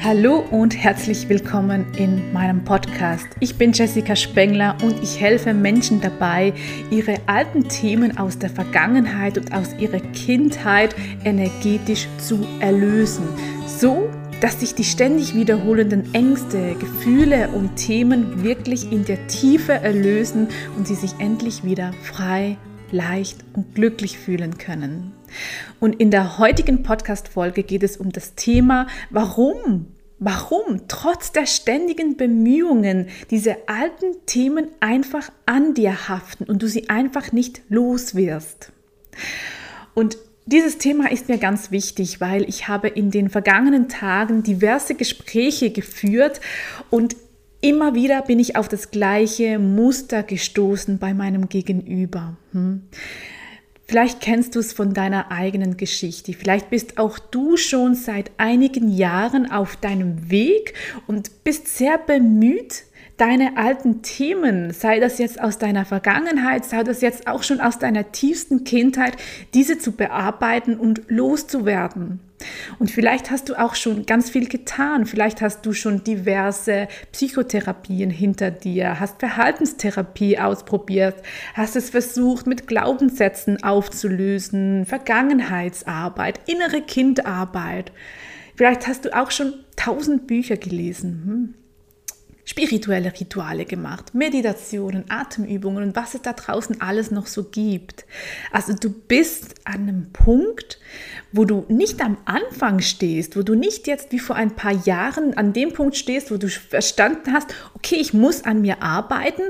Hallo und herzlich willkommen in meinem Podcast. Ich bin Jessica Spengler und ich helfe Menschen dabei, ihre alten Themen aus der Vergangenheit und aus ihrer Kindheit energetisch zu erlösen. So, dass sich die ständig wiederholenden Ängste, Gefühle und Themen wirklich in der Tiefe erlösen und sie sich endlich wieder frei, leicht und glücklich fühlen können. Und in der heutigen Podcast-Folge geht es um das Thema, warum trotz der ständigen Bemühungen diese alten Themen einfach an dir haften und du sie einfach nicht los wirst. Und dieses Thema ist mir ganz wichtig, weil ich habe in den vergangenen Tagen diverse Gespräche geführt und immer wieder bin ich auf das gleiche Muster gestoßen bei meinem Gegenüber. Vielleicht kennst du es von deiner eigenen Geschichte. Vielleicht bist auch du schon seit einigen Jahren auf deinem Weg und bist sehr bemüht, deine alten Themen, sei das jetzt aus deiner Vergangenheit, sei das jetzt auch schon aus deiner tiefsten Kindheit, diese zu bearbeiten und loszuwerden. Und vielleicht hast du auch schon ganz viel getan. Vielleicht hast du schon diverse Psychotherapien hinter dir, hast Verhaltenstherapie ausprobiert, hast es versucht, mit Glaubenssätzen aufzulösen, Vergangenheitsarbeit, innere Kindarbeit. Vielleicht hast du auch schon 1000 Bücher gelesen. Spirituelle Rituale gemacht, Meditationen, Atemübungen und was es da draußen alles noch so gibt. Also du bist an einem Punkt, wo du nicht am Anfang stehst, wo du nicht jetzt wie vor ein paar Jahren an dem Punkt stehst, wo du verstanden hast, okay, ich muss an mir arbeiten,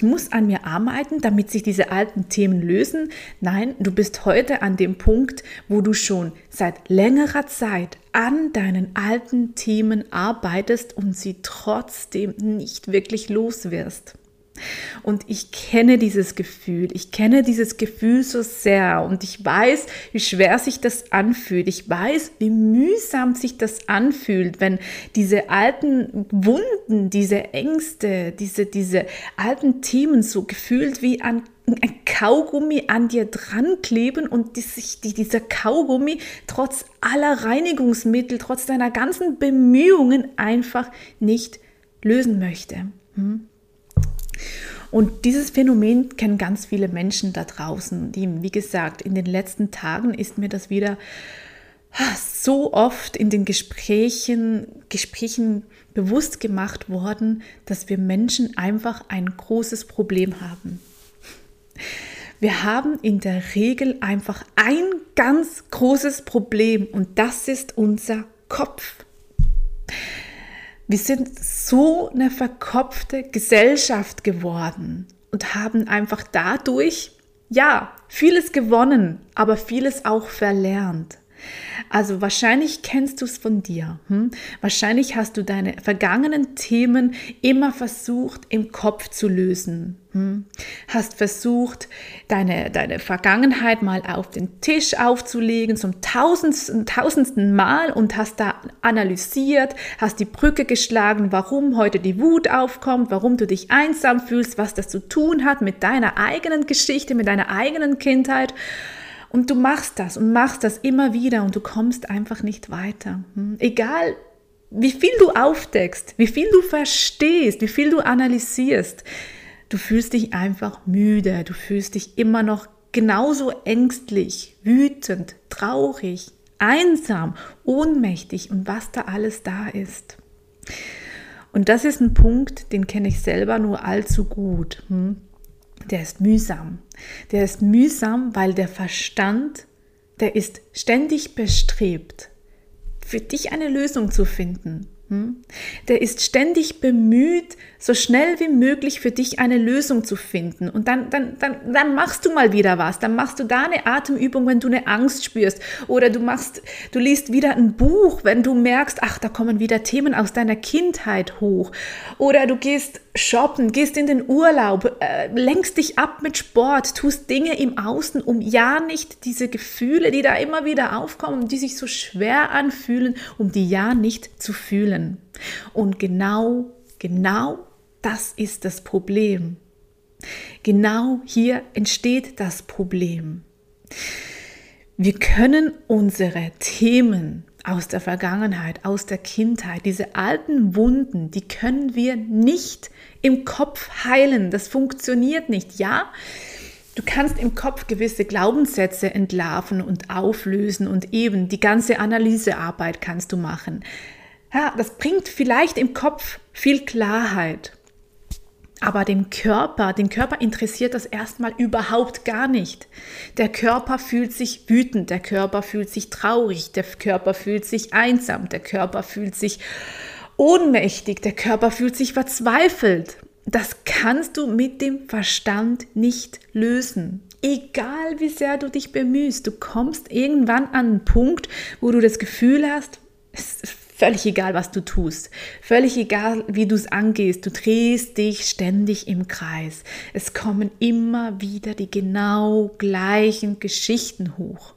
damit sich diese alten Themen lösen. Nein, du bist heute an dem Punkt, wo du schon seit längerer Zeit an deinen alten Themen arbeitest und sie trotzdem nicht wirklich los wirst. Und ich kenne dieses Gefühl so sehr und ich weiß, wie schwer sich das anfühlt. Ich weiß, wie mühsam sich das anfühlt, wenn diese alten Wunden, diese Ängste, diese alten Themen so gefühlt wie ein Kaugummi an dir dran kleben und dieser Kaugummi trotz aller Reinigungsmittel, trotz deiner ganzen Bemühungen einfach nicht lösen möchte. Und dieses Phänomen kennen ganz viele Menschen da draußen. Wie gesagt, in den letzten Tagen ist mir das wieder so oft in den Gesprächen bewusst gemacht worden, dass wir Menschen einfach ein großes Problem haben. Wir haben in der Regel einfach ein ganz großes Problem und das ist unser Kopf. Wir sind so eine verkopfte Gesellschaft geworden und haben einfach dadurch, vieles gewonnen, aber vieles auch verlernt. Also wahrscheinlich kennst du es von dir. Wahrscheinlich hast du deine vergangenen Themen immer versucht im Kopf zu lösen. Hast versucht, deine Vergangenheit mal auf den Tisch aufzulegen zum tausendsten Mal und hast da analysiert, hast die Brücke geschlagen, warum heute die Wut aufkommt, warum du dich einsam fühlst, was das zu tun hat mit deiner eigenen Geschichte, mit deiner eigenen Kindheit. Und du machst das immer wieder und du kommst einfach nicht weiter. Egal, wie viel du aufdeckst, wie viel du verstehst, wie viel du analysierst, du fühlst dich einfach müde, du fühlst dich immer noch genauso ängstlich, wütend, traurig, einsam, ohnmächtig und was da alles da ist. Und das ist ein Punkt, den kenne ich selber nur allzu gut. Der ist mühsam. Der ist mühsam, weil der Verstand, der ist ständig bestrebt, für dich eine Lösung zu finden. Der ist ständig bemüht, so schnell wie möglich für dich eine Lösung zu finden. Und dann machst du mal wieder was. Dann machst du da eine Atemübung, wenn du eine Angst spürst. Oder du liest wieder ein Buch, wenn du merkst, da kommen wieder Themen aus deiner Kindheit hoch. Oder du gehst shoppen, gehst in den Urlaub, lenkst dich ab mit Sport, tust Dinge im Außen, um ja nicht diese Gefühle, die da immer wieder aufkommen, die sich so schwer anfühlen, um die ja nicht zu fühlen. Und genau das ist das Problem. Genau hier entsteht das Problem. Wir können unsere Themen aus der Vergangenheit, aus der Kindheit, diese alten Wunden, die können wir nicht im Kopf heilen. Das funktioniert nicht. Ja, du kannst im Kopf gewisse Glaubenssätze entlarven und auflösen und eben die ganze Analysearbeit kannst du machen. Ja, das bringt vielleicht im Kopf viel Klarheit. Aber den Körper interessiert das erstmal überhaupt gar nicht. Der Körper fühlt sich wütend, der Körper fühlt sich traurig, der Körper fühlt sich einsam, der Körper fühlt sich ohnmächtig, der Körper fühlt sich verzweifelt. Das kannst du mit dem Verstand nicht lösen. Egal wie sehr du dich bemühst, du kommst irgendwann an einen Punkt, wo du das Gefühl hast, es ist völlig egal, was du tust, völlig egal, wie du es angehst, du drehst dich ständig im Kreis. Es kommen immer wieder die genau gleichen Geschichten hoch.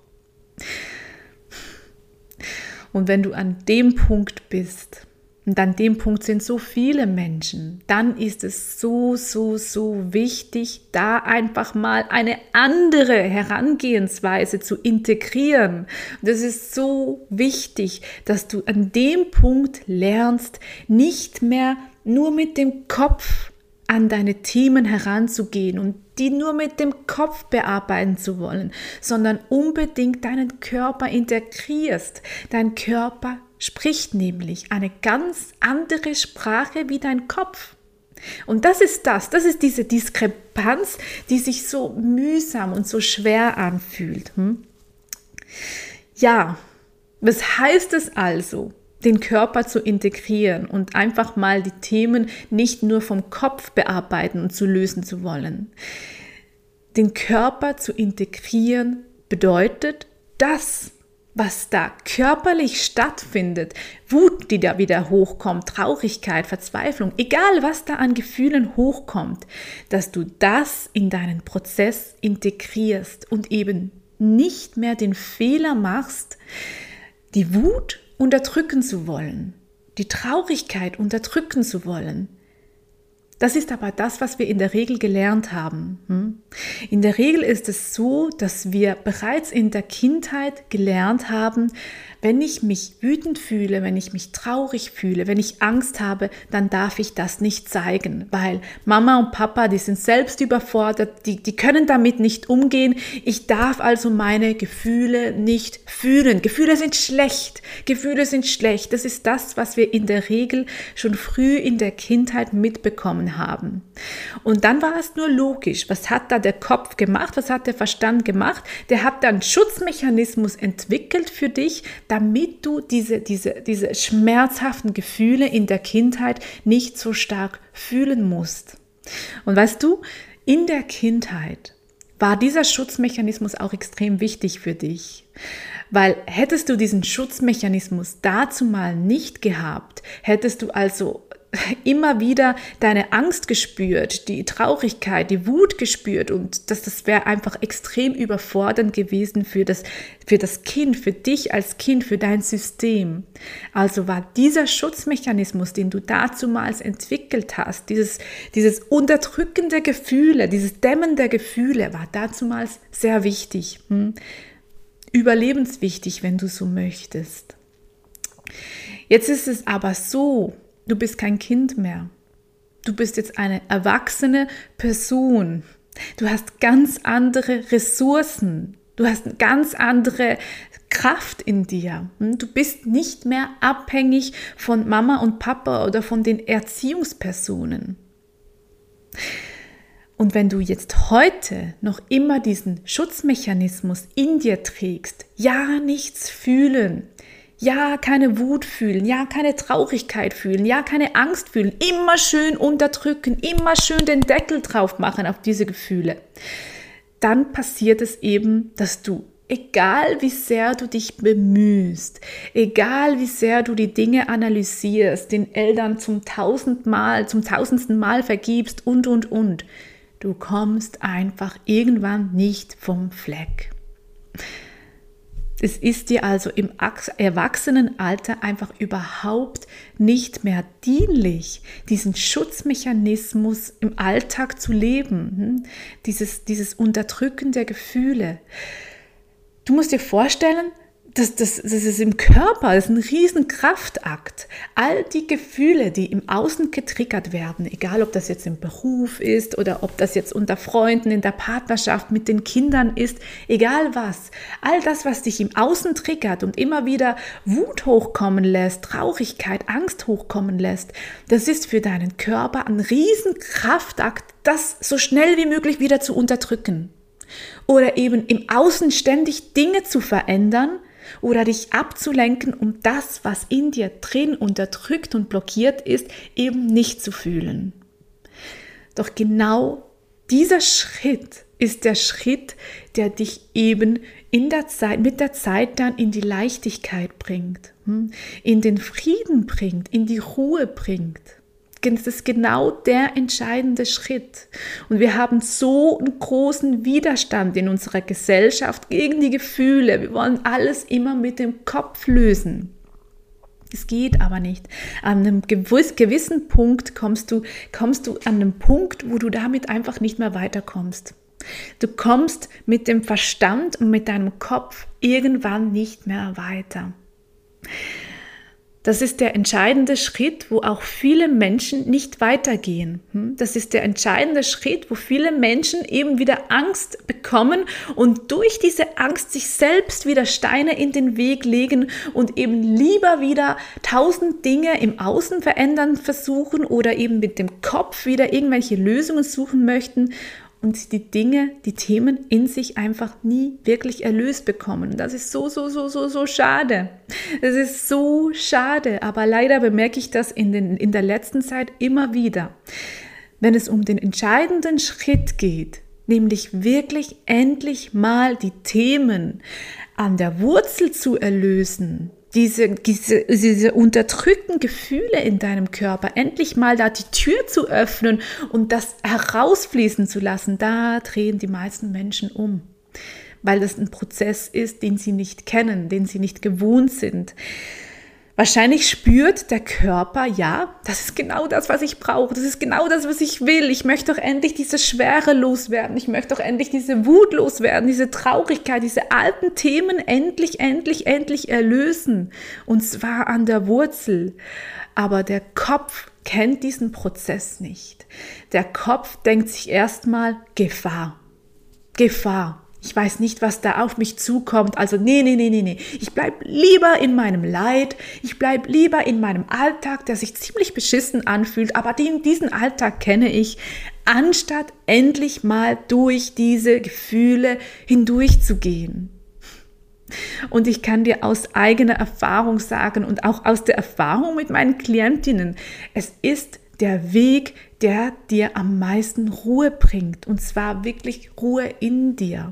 Und wenn du an dem Punkt bist, und an dem Punkt sind so viele Menschen, dann ist es so wichtig, da einfach mal eine andere Herangehensweise zu integrieren. Und es ist so wichtig, dass du an dem Punkt lernst, nicht mehr nur mit dem Kopf an deine Themen heranzugehen und die nur mit dem Kopf bearbeiten zu wollen, sondern unbedingt deinen Körper integrierst. Dein Körper spricht nämlich eine ganz andere Sprache wie dein Kopf. Und das ist diese Diskrepanz, die sich so mühsam und so schwer anfühlt. Ja, was heißt es also, den Körper zu integrieren und einfach mal die Themen nicht nur vom Kopf bearbeiten und zu lösen zu wollen? Den Körper zu integrieren bedeutet, das, was da körperlich stattfindet, Wut, die da wieder hochkommt, Traurigkeit, Verzweiflung, egal was da an Gefühlen hochkommt, dass du das in deinen Prozess integrierst und eben nicht mehr den Fehler machst, die Wut unterdrücken zu wollen, die Traurigkeit unterdrücken zu wollen. Das ist aber das, was wir in der Regel gelernt haben. In der Regel ist es so, dass wir bereits in der Kindheit gelernt haben, wenn ich mich wütend fühle, wenn ich mich traurig fühle, wenn ich Angst habe, dann darf ich das nicht zeigen, weil Mama und Papa, die sind selbst überfordert, die können damit nicht umgehen. Ich darf also meine Gefühle nicht fühlen. Gefühle sind schlecht. Das ist das, was wir in der Regel schon früh in der Kindheit mitbekommen haben. Und dann war es nur logisch. Was hat da der Kopf gemacht? Was hat der Verstand gemacht? Der hat dann einen Schutzmechanismus entwickelt für dich, damit du diese schmerzhaften Gefühle in der Kindheit nicht so stark fühlen musst. Und weißt du, in der Kindheit war dieser Schutzmechanismus auch extrem wichtig für dich. Weil hättest du diesen Schutzmechanismus dazu mal nicht gehabt, hättest du also immer wieder deine Angst gespürt, die Traurigkeit, die Wut gespürt und das wäre einfach extrem überfordernd gewesen für das Kind, für dich als Kind, für dein System. Also war dieser Schutzmechanismus, den du dazumals entwickelt hast, dieses Unterdrücken der Gefühle, dieses Dämmen der Gefühle, war dazumals sehr wichtig. Überlebenswichtig, wenn du so möchtest. Jetzt ist es aber so, du bist kein Kind mehr. Du bist jetzt eine erwachsene Person. Du hast ganz andere Ressourcen. Du hast eine ganz andere Kraft in dir. Du bist nicht mehr abhängig von Mama und Papa oder von den Erziehungspersonen. Und wenn du jetzt heute noch immer diesen Schutzmechanismus in dir trägst, ja, nichts fühlen, ja, keine Wut fühlen, ja, keine Traurigkeit fühlen, ja, keine Angst fühlen, immer schön unterdrücken, immer schön den Deckel drauf machen auf diese Gefühle, dann passiert es eben, dass du, egal wie sehr du dich bemühst, egal wie sehr du die Dinge analysierst, den Eltern zum tausendsten Mal vergibst und, du kommst einfach irgendwann nicht vom Fleck. Es ist dir also im Erwachsenenalter einfach überhaupt nicht mehr dienlich, diesen Schutzmechanismus im Alltag zu leben, dieses Unterdrücken der Gefühle. Du musst dir vorstellen, das ist im Körper, das ist ein riesen Kraftakt. All die Gefühle, die im Außen getriggert werden, egal ob das jetzt im Beruf ist oder ob das jetzt unter Freunden, in der Partnerschaft, mit den Kindern ist, egal was. All das, was dich im Außen triggert und immer wieder Wut hochkommen lässt, Traurigkeit, Angst hochkommen lässt, das ist für deinen Körper ein riesen Kraftakt, das so schnell wie möglich wieder zu unterdrücken. Oder eben im Außen ständig Dinge zu verändern, oder dich abzulenken, um das, was in dir drin unterdrückt und blockiert ist, eben nicht zu fühlen. Doch genau dieser Schritt ist der Schritt, der dich eben mit der Zeit dann in die Leichtigkeit bringt, in den Frieden bringt, in die Ruhe bringt. Das ist genau der entscheidende Schritt. Und wir haben so einen großen Widerstand in unserer Gesellschaft gegen die Gefühle. Wir wollen alles immer mit dem Kopf lösen. Es geht aber nicht. An einem gewissen Punkt kommst du an einen Punkt, wo du damit einfach nicht mehr weiterkommst. Du kommst mit dem Verstand und mit deinem Kopf irgendwann nicht mehr weiter. Das ist der entscheidende Schritt, wo auch viele Menschen nicht weitergehen. Das ist der entscheidende Schritt, wo viele Menschen eben wieder Angst bekommen und durch diese Angst sich selbst wieder Steine in den Weg legen und eben lieber wieder 1000 Dinge im Außen verändern versuchen oder eben mit dem Kopf wieder irgendwelche Lösungen suchen möchten und die Themen in sich einfach nie wirklich erlöst bekommen. Das ist so schade. Das ist so schade, aber leider bemerke ich das in der letzten Zeit immer wieder. Wenn es um den entscheidenden Schritt geht, nämlich wirklich endlich mal die Themen an der Wurzel zu erlösen, diese unterdrückten Gefühle in deinem Körper, endlich mal da die Tür zu öffnen und das herausfließen zu lassen, da drehen die meisten Menschen um, weil das ein Prozess ist, den sie nicht kennen, den sie nicht gewohnt sind. Wahrscheinlich spürt der Körper, ja, das ist genau das, was ich brauche, das ist genau das, was ich will. Ich möchte doch endlich diese Schwere loswerden, ich möchte doch endlich diese Wut loswerden, diese Traurigkeit, diese alten Themen endlich erlösen. Und zwar an der Wurzel. Aber der Kopf kennt diesen Prozess nicht. Der Kopf denkt sich erstmal Gefahr. Ich weiß nicht, was da auf mich zukommt. Also nee. Ich bleib lieber in meinem Leid. Ich bleib lieber in meinem Alltag, der sich ziemlich beschissen anfühlt. Aber diesen Alltag kenne ich, anstatt endlich mal durch diese Gefühle hindurchzugehen. Und ich kann dir aus eigener Erfahrung sagen und auch aus der Erfahrung mit meinen Klientinnen, es ist der Weg, der dir am meisten Ruhe bringt, und zwar wirklich Ruhe in dir.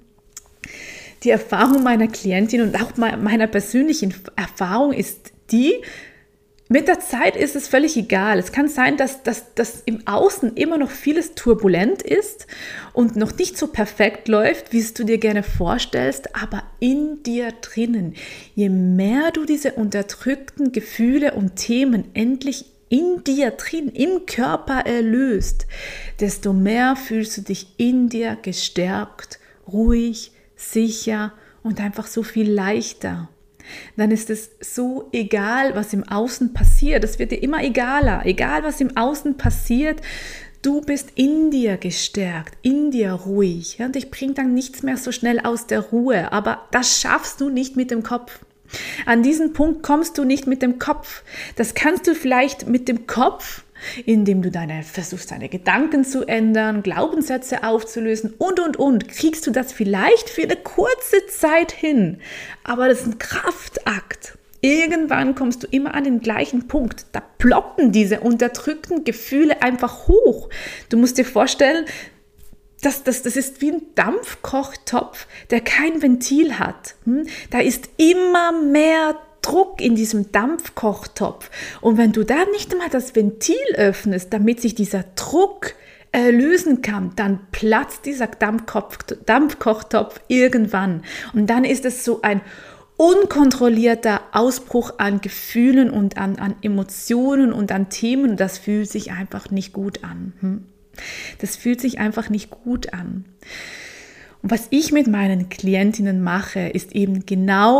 Die Erfahrung meiner Klientin und auch meiner persönlichen Erfahrung ist die, mit der Zeit ist es völlig egal. Es kann sein, dass im Außen immer noch vieles turbulent ist und noch nicht so perfekt läuft, wie es du dir gerne vorstellst, aber in dir drinnen, je mehr du diese unterdrückten Gefühle und Themen endlich in dir drin, im Körper erlöst, desto mehr fühlst du dich in dir gestärkt, ruhig, sicher und einfach so viel leichter. Dann ist es so egal, was im Außen passiert. Es wird dir immer egaler, egal was im Außen passiert. Du bist in dir gestärkt, in dir ruhig. Und dich bringt dann nichts mehr so schnell aus der Ruhe. Aber das schaffst du nicht mit dem Kopf. An diesen Punkt kommst du nicht mit dem Kopf. Das kannst du vielleicht mit dem Kopf, indem du versuchst, deine Gedanken zu ändern, Glaubenssätze aufzulösen und. Kriegst du das vielleicht für eine kurze Zeit hin. Aber das ist ein Kraftakt. Irgendwann kommst du immer an den gleichen Punkt. Da ploppen diese unterdrückten Gefühle einfach hoch. Du musst dir vorstellen, das ist wie ein Dampfkochtopf, der kein Ventil hat. Da ist immer mehr Druck in diesem Dampfkochtopf. Und wenn du da nicht einmal das Ventil öffnest, damit sich dieser Druck lösen kann, dann platzt dieser Dampfkochtopf irgendwann. Und dann ist es so ein unkontrollierter Ausbruch an Gefühlen und an Emotionen und an Themen. Das fühlt sich einfach nicht gut an. Das fühlt sich einfach nicht gut an. Und was ich mit meinen Klientinnen mache, ist eben genau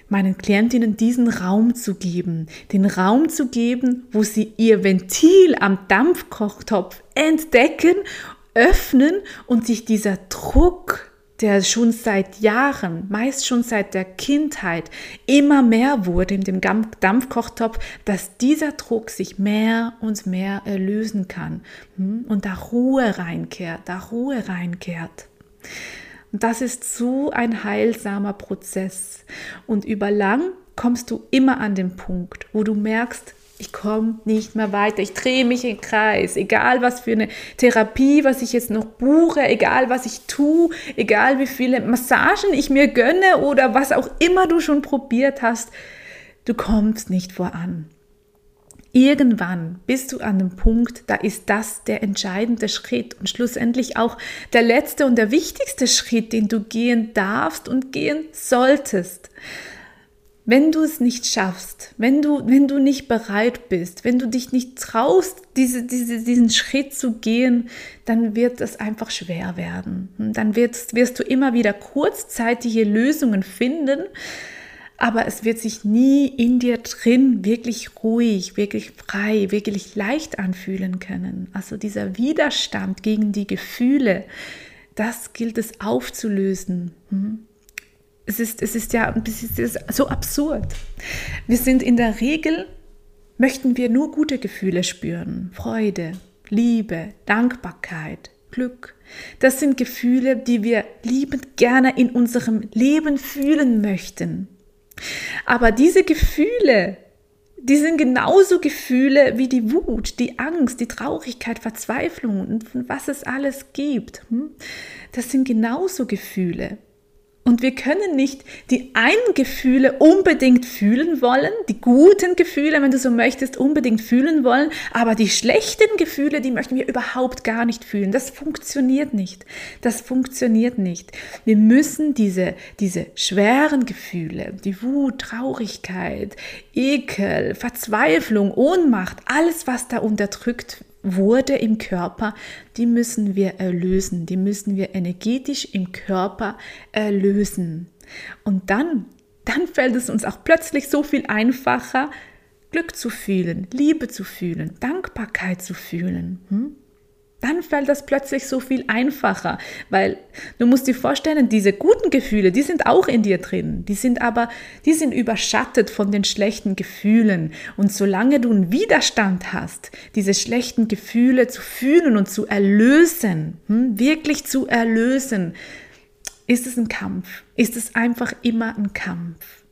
meinen Klientinnen diesen Raum zu geben, den Raum zu geben, wo sie ihr Ventil am Dampfkochtopf entdecken, öffnen und sich dieser Druck, der schon seit Jahren, meist schon seit der Kindheit, immer mehr wurde in dem Dampfkochtopf, dass dieser Druck sich mehr und mehr erlösen kann und da Ruhe reinkehrt. Und das ist so ein heilsamer Prozess. Und über lang kommst du immer an den Punkt, wo du merkst, ich komme nicht mehr weiter, ich drehe mich im Kreis, egal was für eine Therapie, was ich jetzt noch buche, egal was ich tue, egal wie viele Massagen ich mir gönne oder was auch immer du schon probiert hast, du kommst nicht voran. Irgendwann bist du an einem Punkt, da ist das der entscheidende Schritt und schlussendlich auch der letzte und der wichtigste Schritt, den du gehen darfst und gehen solltest. Wenn du es nicht schaffst, wenn du nicht bereit bist, wenn du dich nicht traust, diesen Schritt zu gehen, dann wird es einfach schwer werden. Dann wirst du immer wieder kurzzeitige Lösungen finden, aber es wird sich nie in dir drin wirklich ruhig, wirklich frei, wirklich leicht anfühlen können. Also dieser Widerstand gegen die Gefühle, das gilt es aufzulösen. Es ist so absurd. Wir sind in der Regel, möchten wir nur gute Gefühle spüren. Freude, Liebe, Dankbarkeit, Glück. Das sind Gefühle, die wir liebend gerne in unserem Leben fühlen möchten. Aber diese Gefühle, die sind genauso Gefühle wie die Wut, die Angst, die Traurigkeit, Verzweiflung und was es alles gibt. Das sind genauso Gefühle. Und wir können nicht die einen Gefühle unbedingt fühlen wollen, die guten Gefühle, wenn du so möchtest, unbedingt fühlen wollen, aber die schlechten Gefühle, die möchten wir überhaupt gar nicht fühlen. Das funktioniert nicht. Wir müssen diese schweren Gefühle, die Wut, Traurigkeit, Ekel, Verzweiflung, Ohnmacht, alles, was da unterdrückt wurde im Körper, die müssen wir erlösen, die müssen wir energetisch im Körper erlösen. Und dann fällt es uns auch plötzlich so viel einfacher, Glück zu fühlen, Liebe zu fühlen, Dankbarkeit zu fühlen. Dann fällt das plötzlich so viel einfacher, weil du musst dir vorstellen, diese guten Gefühle, die sind auch in dir drin, die sind überschattet von den schlechten Gefühlen. Und solange du einen Widerstand hast, diese schlechten Gefühle zu fühlen und zu erlösen, wirklich zu erlösen, ist es ein Kampf, ist es einfach immer ein Kampf.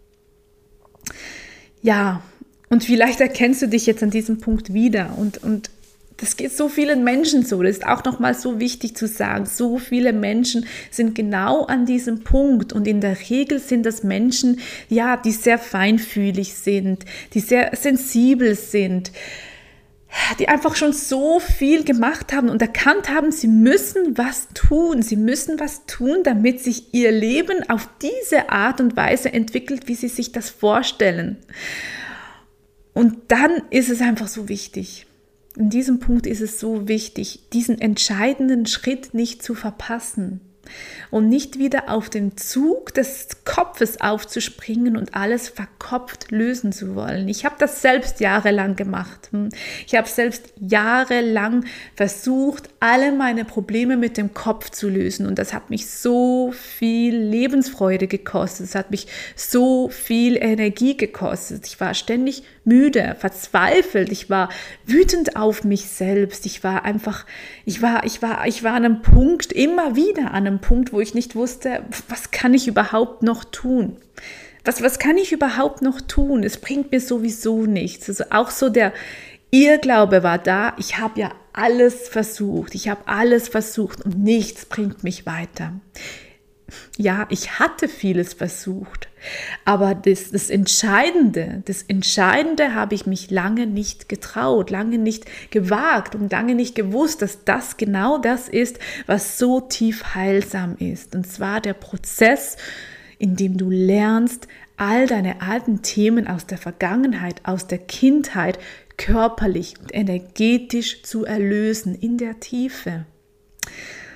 Ja, und vielleicht erkennst du dich jetzt an diesem Punkt wieder und das geht so vielen Menschen so, das ist auch nochmal so wichtig zu sagen, so viele Menschen sind genau an diesem Punkt und in der Regel sind das Menschen, ja, die sehr feinfühlig sind, die sehr sensibel sind, die einfach schon so viel gemacht haben und erkannt haben, sie müssen was tun, damit sich ihr Leben auf diese Art und Weise entwickelt, wie sie sich das vorstellen. Und dann ist es einfach so wichtig. In diesem Punkt ist es so wichtig, diesen entscheidenden Schritt nicht zu verpassen und nicht wieder auf den Zug des Kopfes aufzuspringen und alles verkopft lösen zu wollen. Ich habe das selbst jahrelang gemacht. Ich habe selbst jahrelang versucht, alle meine Probleme mit dem Kopf zu lösen und das hat mich so viel Lebensfreude gekostet. Es hat mich so viel Energie gekostet. Ich war ständig müde, verzweifelt. Ich war wütend auf mich selbst. Ich war an einem Punkt, immer wieder an einem Punkt, wo ich nicht wusste, was kann ich überhaupt noch tun? Was kann ich überhaupt noch tun? Es bringt mir sowieso nichts. Also auch so der Irrglaube war da, ich habe ja alles versucht. Und nichts bringt mich weiter. Ja, ich hatte vieles versucht, aber das Entscheidende habe ich mich lange nicht getraut, lange nicht gewagt und lange nicht gewusst, dass das genau das ist, was so tief heilsam ist. Und zwar der Prozess, in dem du lernst, all deine alten Themen aus der Vergangenheit, aus der Kindheit körperlich und energetisch zu erlösen in der Tiefe.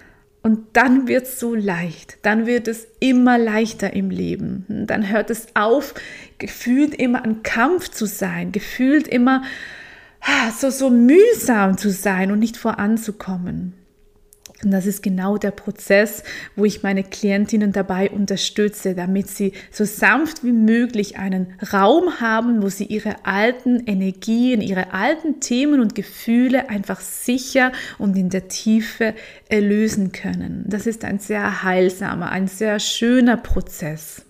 Und dann wird es so leicht, dann wird es immer leichter im Leben. Dann hört es auf, gefühlt immer ein Kampf zu sein, gefühlt immer so mühsam zu sein und nicht voranzukommen. Und das ist genau der Prozess, wo ich meine Klientinnen dabei unterstütze, damit sie so sanft wie möglich einen Raum haben, wo sie ihre alten Energien, ihre alten Themen und Gefühle einfach sicher und in der Tiefe erlösen können. Das ist ein sehr heilsamer, ein sehr schöner Prozess.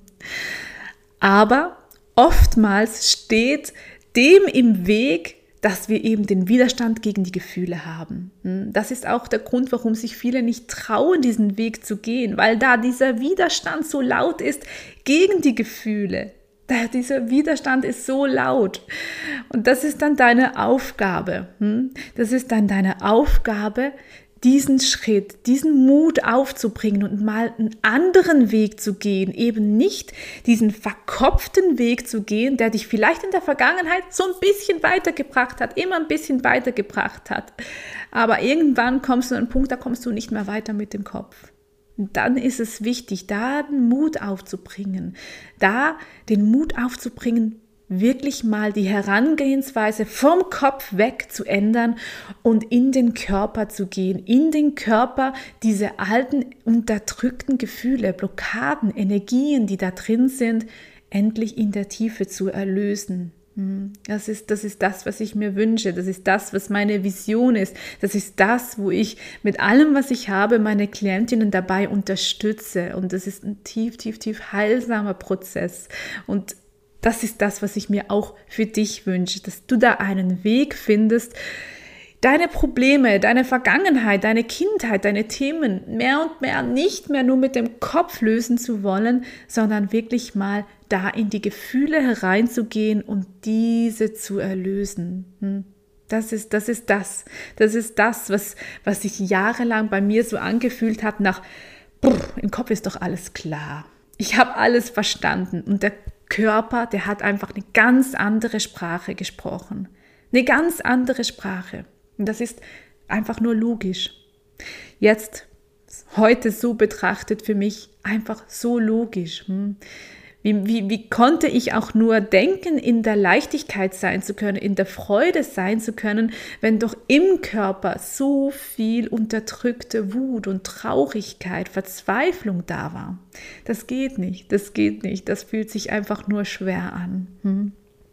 Aber oftmals steht dem im Weg, dass wir eben den Widerstand gegen die Gefühle haben. Das ist auch der Grund, warum sich viele nicht trauen, diesen Weg zu gehen, weil da dieser Widerstand so laut ist gegen die Gefühle. Dieser Widerstand ist so laut. Und das ist dann deine Aufgabe. Das ist dann deine Aufgabe, diesen Schritt, diesen Mut aufzubringen und mal einen anderen Weg zu gehen, eben nicht diesen verkopften Weg zu gehen, der dich vielleicht in der Vergangenheit so ein bisschen weitergebracht hat, immer ein bisschen weitergebracht hat. Aber irgendwann kommst du an einen Punkt, da kommst du nicht mehr weiter mit dem Kopf. Und dann ist es wichtig, da den Mut aufzubringen, wirklich mal die Herangehensweise vom Kopf weg zu ändern und in den Körper zu gehen, in den Körper diese alten, unterdrückten Gefühle, Blockaden, Energien, die da drin sind, endlich in der Tiefe zu erlösen. Das ist das, was ich mir wünsche, das ist das, was meine Vision ist, das ist das, wo ich mit allem, was ich habe, meine Klientinnen dabei unterstütze und das ist ein tief, tief, tief heilsamer Prozess und das ist das, was ich mir auch für dich wünsche, dass du da einen Weg findest, deine Probleme, deine Vergangenheit, deine Kindheit, deine Themen mehr und mehr nicht mehr nur mit dem Kopf lösen zu wollen, sondern wirklich mal da in die Gefühle hereinzugehen und diese zu erlösen. Das ist das, was sich jahrelang bei mir so angefühlt hat nach, im Kopf ist doch alles klar. Ich habe alles verstanden und der Körper, der hat einfach eine ganz andere Sprache gesprochen. Eine ganz andere Sprache. Und das ist einfach nur logisch. Heute so betrachtet für mich einfach so logisch. Wie konnte ich auch nur denken, in der Leichtigkeit sein zu können, in der Freude sein zu können, wenn doch im Körper so viel unterdrückte Wut und Traurigkeit, Verzweiflung da war? Das geht nicht, das fühlt sich einfach nur schwer an.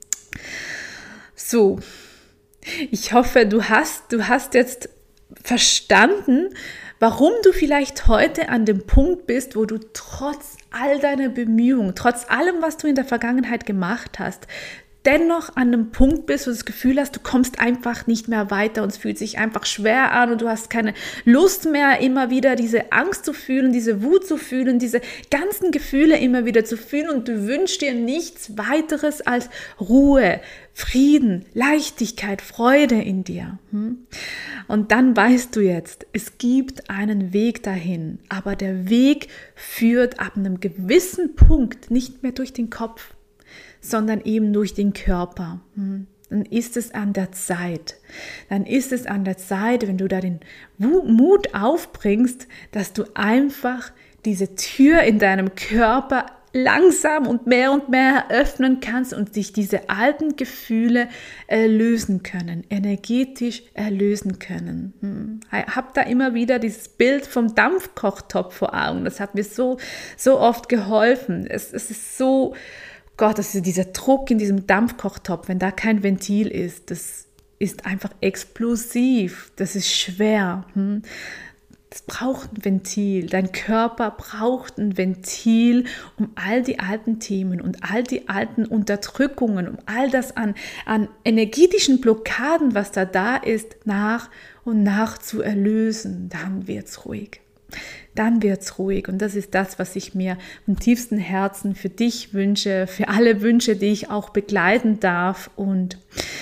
So, ich hoffe, du hast jetzt verstanden, warum du vielleicht heute an dem Punkt bist, wo du trotz all deiner Bemühungen, trotz allem, was du in der Vergangenheit gemacht hast, dennoch an einem Punkt bist, wo du das Gefühl hast, du kommst einfach nicht mehr weiter und es fühlt sich einfach schwer an und du hast keine Lust mehr, immer wieder diese Angst zu fühlen, diese Wut zu fühlen, diese ganzen Gefühle immer wieder zu fühlen und du wünschst dir nichts weiteres als Ruhe, Frieden, Leichtigkeit, Freude in dir. Und dann weißt du jetzt, es gibt einen Weg dahin, aber der Weg führt ab einem gewissen Punkt nicht mehr durch den Kopf, sondern eben durch den Körper. Dann ist es an der Zeit. Wenn du da den Mut aufbringst, dass du einfach diese Tür in deinem Körper langsam und mehr eröffnen kannst und sich diese alten Gefühle erlösen können, energetisch erlösen können. Hab da immer wieder dieses Bild vom Dampfkochtopf vor Augen. Das hat mir so oft geholfen. Es ist so, Gott, das ist dieser Druck in diesem Dampfkochtopf, wenn da kein Ventil ist, das ist einfach explosiv, das ist schwer. Es braucht ein Ventil, dein Körper braucht ein Ventil, um all die alten Themen und all die alten Unterdrückungen, um all das an energetischen Blockaden, was da ist, nach und nach zu erlösen. Dann wird's ruhig. Und das ist das, was ich mir vom tiefsten Herzen für dich wünsche, für alle wünsche, die ich auch begleiten darf. Und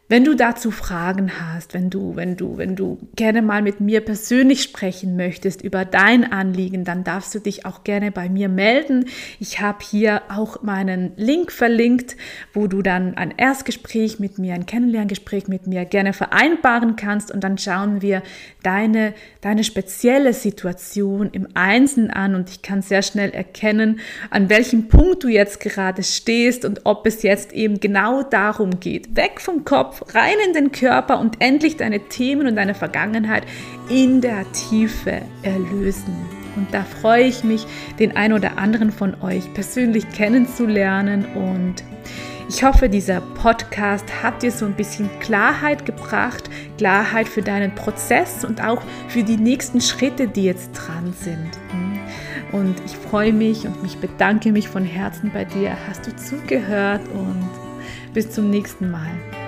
Wenn du dazu Fragen hast, wenn du gerne mal mit mir persönlich sprechen möchtest über dein Anliegen, dann darfst du dich auch gerne bei mir melden. Ich habe hier auch meinen Link verlinkt, wo du dann ein Erstgespräch mit mir, ein Kennenlerngespräch mit mir gerne vereinbaren kannst und dann schauen wir deine spezielle Situation im Einzelnen an und ich kann sehr schnell erkennen, an welchem Punkt du jetzt gerade stehst und ob es jetzt eben genau darum geht. Weg vom Kopf, rein in den Körper und endlich deine Themen und deine Vergangenheit in der Tiefe erlösen. Und da freue ich mich, den einen oder anderen von euch persönlich kennenzulernen und ich hoffe, dieser Podcast hat dir so ein bisschen Klarheit gebracht, Klarheit für deinen Prozess und auch für die nächsten Schritte, die jetzt dran sind. Und ich freue mich und bedanke mich von Herzen bei dir. Hast du zugehört und bis zum nächsten Mal.